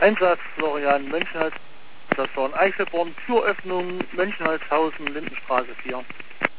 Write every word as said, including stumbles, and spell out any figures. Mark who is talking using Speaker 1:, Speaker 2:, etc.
Speaker 1: Einsatz Florian Mönchenhals, das war in Eichelborn, Türöffnung, Mönchenhalshausen, Lindenstraße vier.